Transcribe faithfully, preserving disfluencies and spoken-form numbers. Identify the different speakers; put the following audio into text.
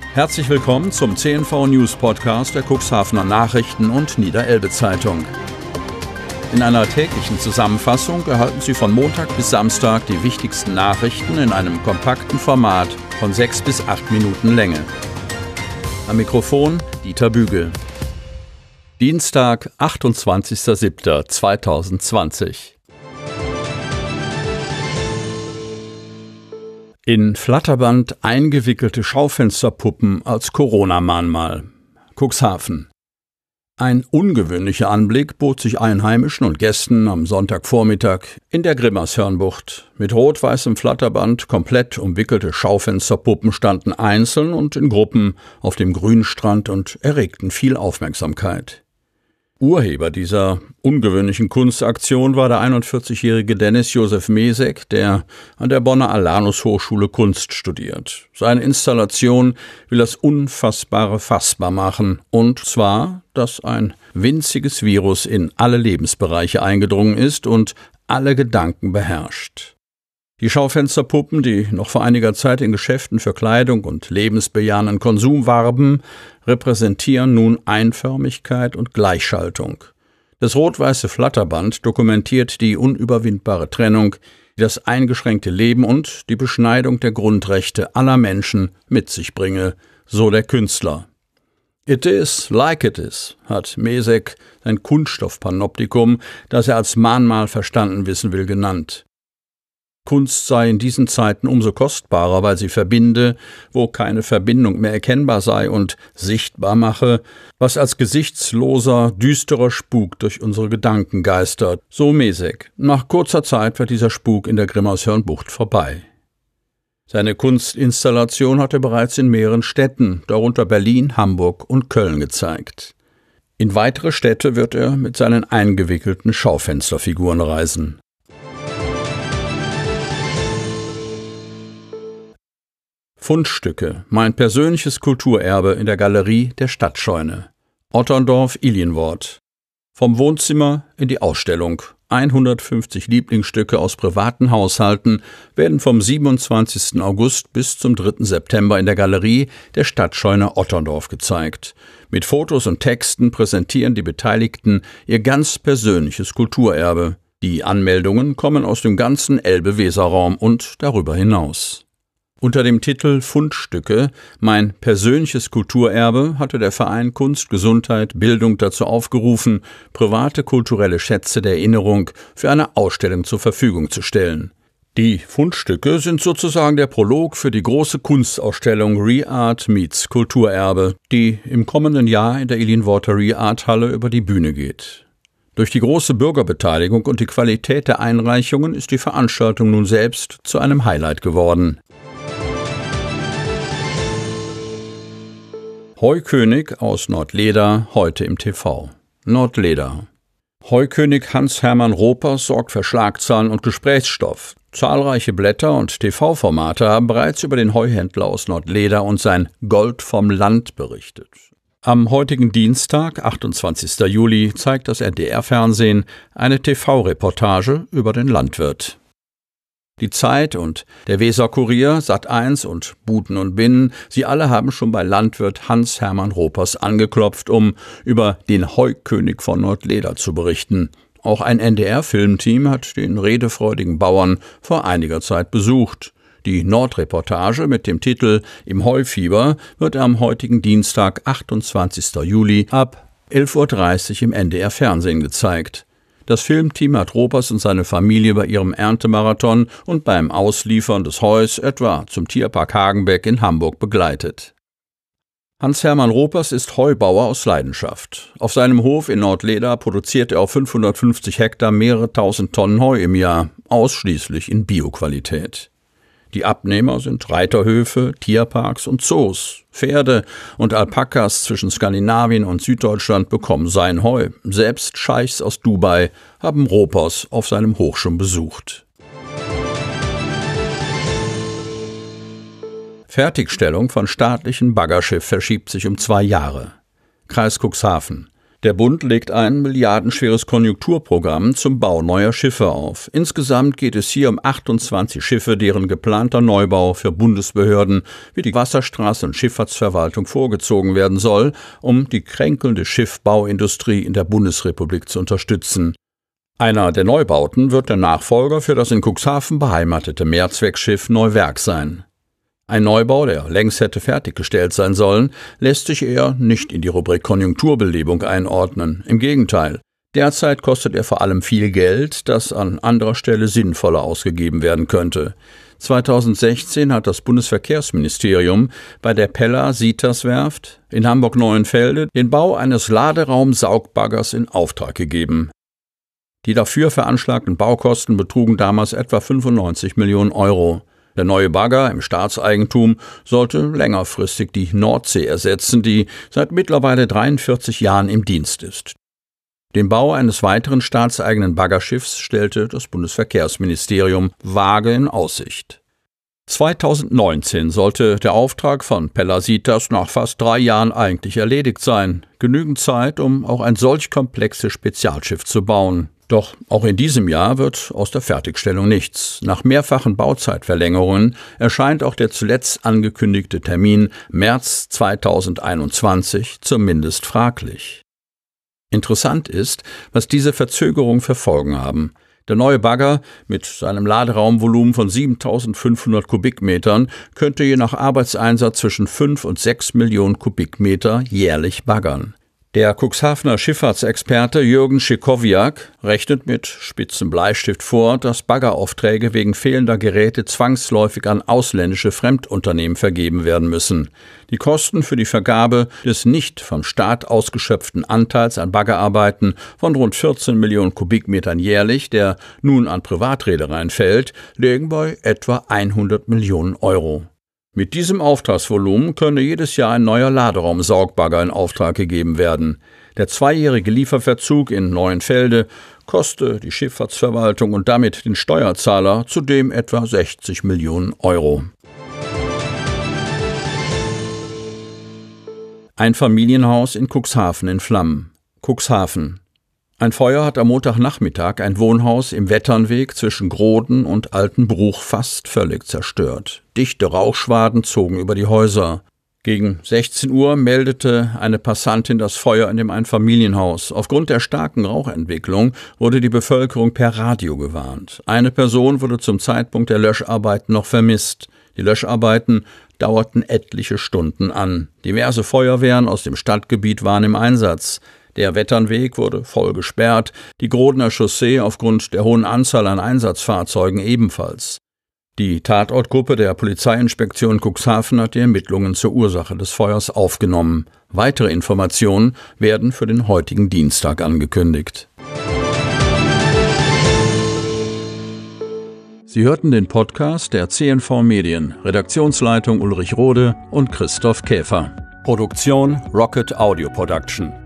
Speaker 1: Herzlich willkommen zum C N V News Podcast der Cuxhavener Nachrichten und Niederelbe Zeitung. In einer täglichen Zusammenfassung erhalten Sie von Montag bis Samstag die wichtigsten Nachrichten in einem kompakten Format von sechs bis acht Minuten Länge. Am Mikrofon Dieter Bügel. Dienstag, achtundzwanzigster siebter zweitausendzwanzig. In Flatterband eingewickelte Schaufensterpuppen als Corona-Mahnmal. Cuxhaven. Ein ungewöhnlicher Anblick bot sich Einheimischen und Gästen am Sonntagvormittag in der Grimmershörnbucht. Mit rot-weißem Flatterband komplett umwickelte Schaufensterpuppen standen einzeln und in Gruppen auf dem Grünstrand und erregten viel Aufmerksamkeit. Urheber dieser ungewöhnlichen Kunstaktion war der einundvierzigjährige Dennis Josef Mesek, der an der Bonner Alanus Hochschule Kunst studiert. Seine Installation will das Unfassbare fassbar machen, und zwar, dass ein winziges Virus in alle Lebensbereiche eingedrungen ist und alle Gedanken beherrscht. Die Schaufensterpuppen, die noch vor einiger Zeit in Geschäften für Kleidung und lebensbejahenden Konsum warben, repräsentieren nun Einförmigkeit und Gleichschaltung. Das rot-weiße Flatterband dokumentiert die unüberwindbare Trennung, die das eingeschränkte Leben und die Beschneidung der Grundrechte aller Menschen mit sich bringe, so der Künstler. It is like it is, hat Mesek sein Kunststoffpanoptikum, das er als Mahnmal verstanden wissen will, genannt. Kunst sei in diesen Zeiten umso kostbarer, weil sie verbinde, wo keine Verbindung mehr erkennbar sei, und sichtbar mache, was als gesichtsloser, düsterer Spuk durch unsere Gedanken geistert, so Mesek. Nach kurzer Zeit wird dieser Spuk in der Grimmershörnbucht vorbei. Seine Kunstinstallation hat er bereits in mehreren Städten, darunter Berlin, Hamburg und Köln, gezeigt. In weitere Städte wird er mit seinen eingewickelten Schaufensterfiguren reisen. Fundstücke, mein persönliches Kulturerbe in der Galerie der Stadtscheune. Otterndorf-Ilienwort. Vom Wohnzimmer in die Ausstellung. hundertfünfzig Lieblingsstücke aus privaten Haushalten werden vom siebenundzwanzigsten August bis zum dritten September in der Galerie der Stadtscheune Otterndorf gezeigt. Mit Fotos und Texten präsentieren die Beteiligten ihr ganz persönliches Kulturerbe. Die Anmeldungen kommen aus dem ganzen Elbe-Weser-Raum und darüber hinaus. Unter dem Titel Fundstücke, mein persönliches Kulturerbe, hatte der Verein Kunst, Gesundheit, Bildung dazu aufgerufen, private kulturelle Schätze der Erinnerung für eine Ausstellung zur Verfügung zu stellen. Die Fundstücke sind sozusagen der Prolog für die große Kunstausstellung Re-Art meets Kulturerbe, die im kommenden Jahr in der Ilienworter Re-Art-Halle über die Bühne geht. Durch die große Bürgerbeteiligung und die Qualität der Einreichungen ist die Veranstaltung nun selbst zu einem Highlight geworden. Heukönig aus Nordleda, heute im T V. Nordleda. Heukönig Hans-Hermann Ropers sorgt für Schlagzeilen und Gesprächsstoff. Zahlreiche Blätter und T V-Formate haben bereits über den Heuhändler aus Nordleda und sein Gold vom Land berichtet. Am heutigen Dienstag, achtundzwanzigster Juli, zeigt das R D R-Fernsehen eine T V-Reportage über den Landwirt. Die Zeit und der Weser-Kurier, Sat eins und Buten und Binnen, sie alle haben schon bei Landwirt Hans-Hermann Ropers angeklopft, um über den Heukönig von Nordleda zu berichten. Auch ein N D R-Filmteam hat den redefreudigen Bauern vor einiger Zeit besucht. Die Nordreportage mit dem Titel Im Heufieber wird am heutigen Dienstag, achtundzwanzigster Juli, ab elf Uhr dreißig im N D R-Fernsehen gezeigt. Das Filmteam hat Ropers und seine Familie bei ihrem Erntemarathon und beim Ausliefern des Heus etwa zum Tierpark Hagenbeck in Hamburg begleitet. Hans-Hermann Ropers ist Heubauer aus Leidenschaft. Auf seinem Hof in Nordleda produziert er auf fünfhundertfünfzig Hektar mehrere tausend Tonnen Heu im Jahr, ausschließlich in Bioqualität. Die Abnehmer sind Reiterhöfe, Tierparks und Zoos. Pferde und Alpakas zwischen Skandinavien und Süddeutschland bekommen sein Heu. Selbst Scheichs aus Dubai haben Ropers auf seinem Hof schon besucht. Fertigstellung von staatlichen Baggerschiff verschiebt sich um zwei Jahre. Kreis Cuxhaven. Der Bund legt ein milliardenschweres Konjunkturprogramm zum Bau neuer Schiffe auf. Insgesamt geht es hier um achtundzwanzig Schiffe, deren geplanter Neubau für Bundesbehörden wie die Wasserstraße- und Schifffahrtsverwaltung vorgezogen werden soll, um die kränkelnde Schiffbauindustrie in der Bundesrepublik zu unterstützen. Einer der Neubauten wird der Nachfolger für das in Cuxhaven beheimatete Mehrzweckschiff Neuwerk sein. Ein Neubau, der längst hätte fertiggestellt sein sollen, lässt sich eher nicht in die Rubrik Konjunkturbelebung einordnen. Im Gegenteil, derzeit kostet er vor allem viel Geld, das an anderer Stelle sinnvoller ausgegeben werden könnte. zweitausendsechzehn hat das Bundesverkehrsministerium bei der Pella-Sitas-Werft in Hamburg-Neuenfelde den Bau eines Laderaum-Saugbaggers in Auftrag gegeben. Die dafür veranschlagten Baukosten betrugen damals etwa fünfundneunzig Millionen Euro. Der neue Bagger im Staatseigentum sollte längerfristig die Nordsee ersetzen, die seit mittlerweile dreiundvierzig Jahren im Dienst ist. Den Bau eines weiteren staatseigenen Baggerschiffs stellte das Bundesverkehrsministerium vage in Aussicht. zweitausendneunzehn sollte der Auftrag von Pella-Sitas nach fast drei Jahren eigentlich erledigt sein. Genügend Zeit, um auch ein solch komplexes Spezialschiff zu bauen. Doch auch in diesem Jahr wird aus der Fertigstellung nichts. Nach mehrfachen Bauzeitverlängerungen erscheint auch der zuletzt angekündigte Termin März zweitausendeinundzwanzig zumindest fraglich. Interessant ist, was diese Verzögerungen für Folgen haben. Der neue Bagger mit seinem Laderaumvolumen von siebentausendfünfhundert Kubikmetern könnte je nach Arbeitseinsatz zwischen fünf und sechs Millionen Kubikmeter jährlich baggern. Der Cuxhavener Schifffahrtsexperte Jürgen Schikowiak rechnet mit spitzem Bleistift vor, dass Baggeraufträge wegen fehlender Geräte zwangsläufig an ausländische Fremdunternehmen vergeben werden müssen. Die Kosten für die Vergabe des nicht vom Staat ausgeschöpften Anteils an Baggerarbeiten von rund vierzehn Millionen Kubikmetern jährlich, der nun an Privatreedereien fällt, liegen bei etwa hundert Millionen Euro. Mit diesem Auftragsvolumen könne jedes Jahr ein neuer Laderaum-Saugbagger in Auftrag gegeben werden. Der zweijährige Lieferverzug in Neuenfelde koste die Schifffahrtsverwaltung und damit den Steuerzahler zudem etwa sechzig Millionen Euro. Ein Familienhaus in Cuxhaven in Flammen. Cuxhaven. Ein Feuer hat am Montagnachmittag ein Wohnhaus im Wetternweg zwischen Groden und Altenbruch fast völlig zerstört. Dichte Rauchschwaden zogen über die Häuser. Gegen sechzehn Uhr meldete eine Passantin das Feuer in dem Einfamilienhaus. Aufgrund der starken Rauchentwicklung wurde die Bevölkerung per Radio gewarnt. Eine Person wurde zum Zeitpunkt der Löscharbeiten noch vermisst. Die Löscharbeiten dauerten etliche Stunden an. Diverse Feuerwehren aus dem Stadtgebiet waren im Einsatz. Der Wetternweg wurde voll gesperrt, die Grodener Chaussee aufgrund der hohen Anzahl an Einsatzfahrzeugen ebenfalls. Die Tatortgruppe der Polizeiinspektion Cuxhaven hat die Ermittlungen zur Ursache des Feuers aufgenommen. Weitere Informationen werden für den heutigen Dienstag angekündigt. Sie hörten den Podcast der C N V Medien, Redaktionsleitung Ulrich Rode und Christoph Käfer. Produktion Rocket Audio Production.